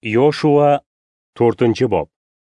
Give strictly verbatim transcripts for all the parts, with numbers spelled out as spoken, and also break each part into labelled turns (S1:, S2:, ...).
S1: Yoshua to'rtinchi bob.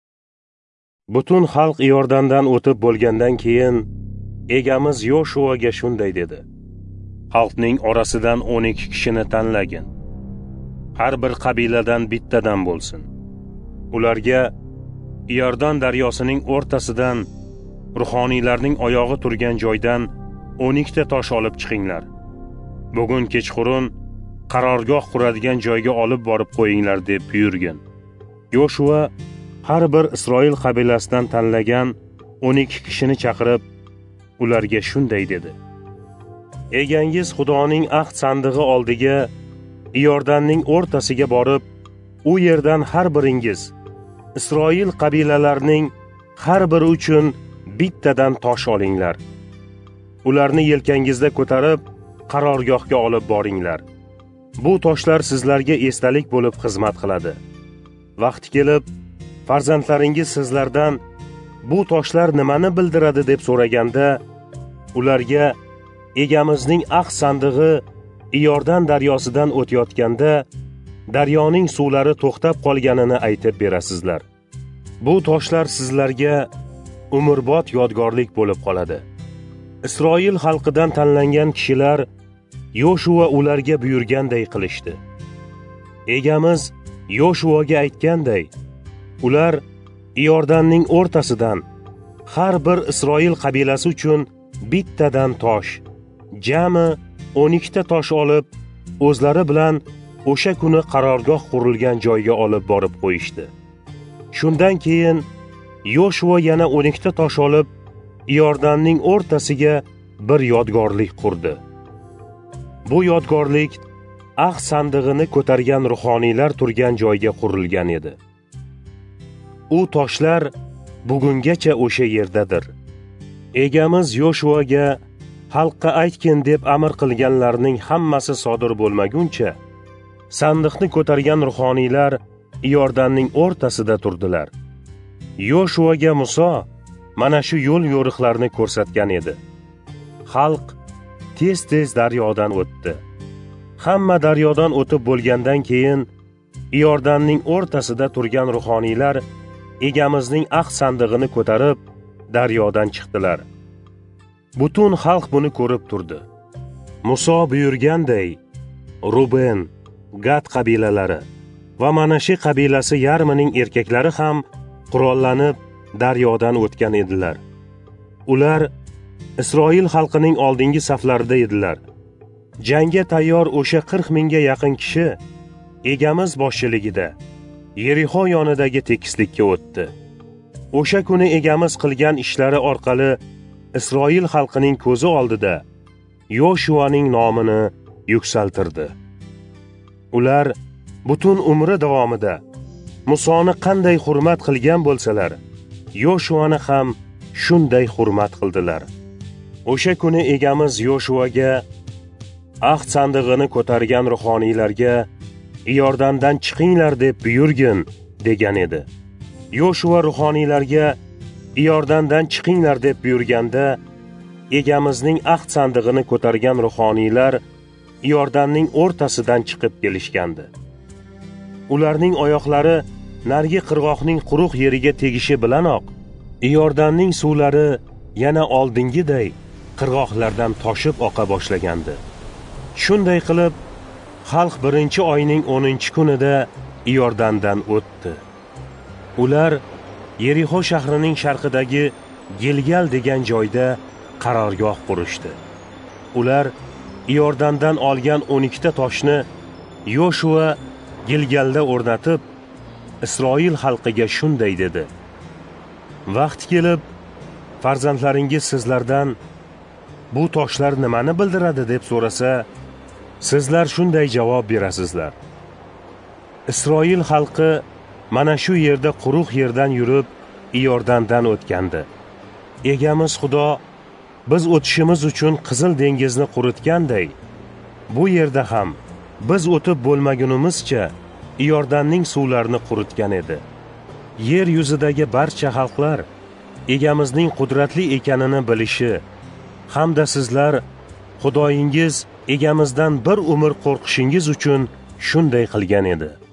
S1: Butun xalq Iordandan o'tib bo'lgandan keyin egamiz Yoshuaga shunday dedi: Xalqning orasidan o'n ikki kishini tanlagin. Har bir qabiladan bittadan bo'lsin. Ularga Iordan daryosining o'rtasidan ruhoniylarning oyog'i turgan joydan o'n ikkita tosh olib chiqinglar. Bugun kechqurun qarorgoh quradigan joyga olib borib qo'yinglar deb buyurgin. Yoshua har bir Isroil qabilasidan tanlagan o'n ikki kishini chaqirib, ularga shunday dedi: Egangiz Xudoning ahd sandig'i oldiga Iordanning o'rtasiga borib, u yerdan har biringiz Isroil qabilalarining har biri uchun bittadan tosh olinglar. Ularni yelkangizda ko'tarib qarorgohga olib boringlar. Bu toshlar sizlarga esdalik bo'lib xizmat qiladi. Vaqti kelib, farzandlaringiz sizlardan bu toshlar nimani bildiradi deb so'raganda, ularga egamizning ahd sandig'i Iordan daryosidan o'tayotganda daryoning suvlari to'xtab qolganini aytib berasizlar. Bu toshlar sizlarga umrbod yodgorlik bo'lib qoladi. Isroil xalqidan tanlangan kishilar Yoshua ularga buyurganday qilishdi. Egamiz Yoshuaga aytganday, ular Iordanning o'rtasidan har bir Isroil qabilasi uchun bittadan tosh, jami o'n ikkita tosh olib, o'zlari bilan o'sha kuni qarorgoh qurilgan joyga olib borib qo'yishdi. Shundan keyin Yoshua yana o'n ikkita tosh olib, Iordanning o'rtasiga bir yodgorlik qurdi. Bu yodgorlik ahd sandig'ini ko'targan ruhoniylar turgan joyga qurilgan edi. U toshlar bugungacha o'sha yerdadir. Egamiz Yoshuaga xalqqa aytgin deb amr qilganlarning hammasi sodir bo'lmaguncha, sandiqni ko'targan ruhoniylar Iordanning o'rtasida turdilar. Yoshuaga Muso mana shu yo'l yo'riqlarni ko'rsatgan edi. Xalq tez-tez daryodan o'tdi. Hamma daryodan o'tib bo'lgandan keyin Iordanning o'rtasida turgan ruhoniylar egamizning ahd sandig'ini ko'tarib daryodan chiqdilar. Butun xalq buni ko'rib turdi. Muso buyurganday, Ruben, Gad qabilalari va Manashi qabilasi yarmining erkaklari ham qurollanib daryodan o'tgan edilar. Ular Isroil xalqining oldingi saflarida edilar. Jangga tayyor o'sha qirq mingga yaqin kishi egamiz boshchiligida Yerixo yonidagi tekislikka o'tdi. O'sha kuni egamiz qilgan ishlari orqali Isroil xalqining ko'zi oldida Yoshuaning nomini yuksaltirdi. Ular butun umri davomida Musoni qanday hurmat qilgan bo'lsalar, Yoshuani ham shunday hurmat qildilar. O'sha kuni egamiz Yoshuaga ahd sandig'ini ko'targan ruhoniylarga Iordandan chiqinglar deb buyurgin degan edi. Yoshua ruhoniylarga Iordandan chiqinglar deb buyurganda, egamizning ahd sandig'ini ko'targan ruhoniylar Iordanning o'rtasidan chiqib kelishgandi. Ularning oyoqlari nargi qirg'oqning quruq yeriga tegishi bilanoq Iordanning suvlari yana oldingiday qirg'oqlardan toshib oqa boshlagandi. Shunday qilib, xalq birinchi oyning o'ninchi kunida Iordandan o'tdi. Ular Yerixo shahrining sharqidagi Gilgal degan joyda qarorgoh qurishdi. Ular Iordandan olgan o'n ikkita toshni Yoshua Gilgalda o'rnatib, Isroil xalqiga shunday dedi: Vaqti kelib, farzandlaringiz sizlardan bu toshlar nimani bildiradi deb so'rasa, sizlar shunday javob berasizlar: Isroil xalqi mana shu yerda quruq yerdan yurib Iordandan o'tgandi. Egamiz Xudo biz o'tishimiz uchun Qizil dengizni quritganday, bu yerda ham biz o'tib bo'lmagunimizcha Iordanning suvlarini quritgan edi. Yer yuzidagi barcha xalqlar egamizning qudratli ekanini bilishi hamda sizlar Xudoyingiz egamizdan bir umr qo'rqishingiz uchun shunday qilgan edi.